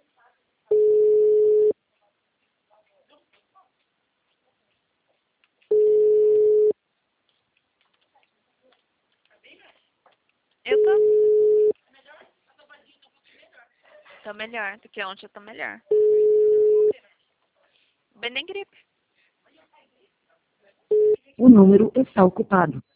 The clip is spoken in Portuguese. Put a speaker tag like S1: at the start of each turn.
S1: Eu tô. Tô melhor do que ontem, eu tô melhor. Bem nem gripe.
S2: O número está ocupado.